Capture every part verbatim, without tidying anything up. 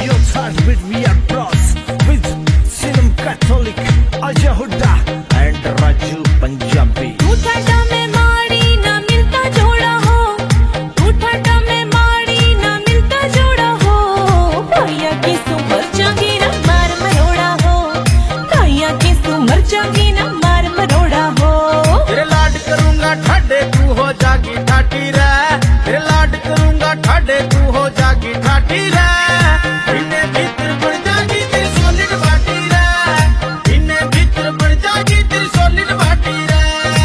Your heartbeat, we are bros with Sinam Catholic, Ajay Hooda and Raju Punjabi. तू ठाडा में माड़ी ना मिलता जोड़ा हो, तू ठाडा में माड़ी ना मिलता जोड़ा हो। भैया की सुमर जागी ना मार मरोड़ा हो, भैया की सुमर जागी ना मार मरोड़ा हो। तेरे लाड करूंगा ठाडे तू हो जागी ठाटी रे, तेरे लाड करूंगा ठाडे तू हो जागी ठाटी रे। इन्हें भीतर बढ़ जागी तेरी सॉलिड बाटी रे, इन्हें भीतर बढ़ जागी तेरी सॉलिड बाटी रे।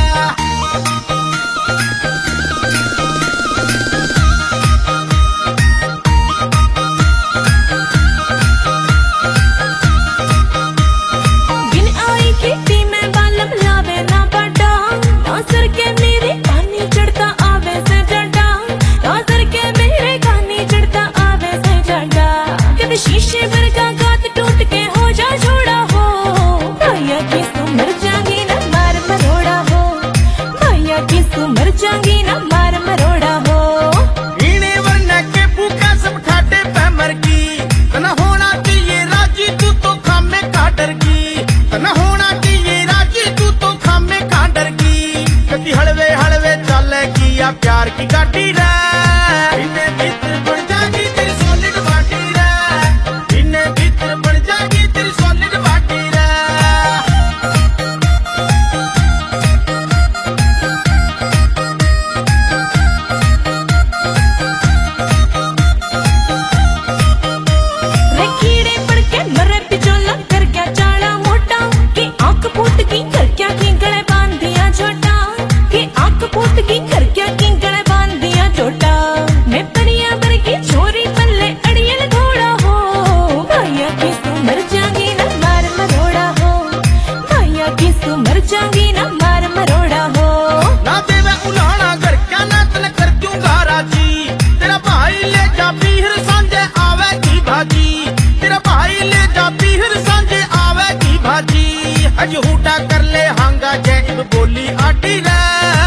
बिन आई खेती में बालम लावे ना बड़ा, नासर के मेरे कानी चढ़ता आवे से जड़ा, नासर के मेरे कानी चढ़ता आवे से जड़ा। कभी शीशे वर्गा गात टूट के हो जा छोड़ा हो, भैया की सुमर जागी ना मार मरोड़ा हो, भैया की सुमर जागी ना मार मरोड़ा हो। इन्हें वरना के भूखा सब ठाटे पे मर की, तना होना चाहिए राजी तू तो खामे काटर की, तना होना चाहिए राजी तू तो खामे काटर की। कति हलवे हलवे चले की या प्यार की गाड़ी रे, इन्हें भीतर बढ़ जागी तेरी सॉलिड बाटी रे, इन्हें भीतर बढ़ जागी तेरी सॉलिड बाटी रे। रे कीड़े पड़ के मरे पिछोला कर क्या चाड़ा मोटा, कि आंख फूट की कर क्या की गले बांध दिया छोटा, कि आंख फूट की कर क्या की गले बांध दिया छोटा। मैं परिया बर की छोरी पल्ले अड़ियल घोड़ा हो, भैया की सुमर जागी ना मार मरोड़ा हो, भैया की सुमर जागी ना मार मरोड़ा हो। ना देवे उलाना घर क्या ना तन कर दूंगा राजी, तेरा भाई ले जा पीहर सांझे आवे की भाजी, तेरा भाई ले जा पीहर सांझे आवे की भाजी। अज हूटा कर ले हांगा जय इब बोली आटी रे।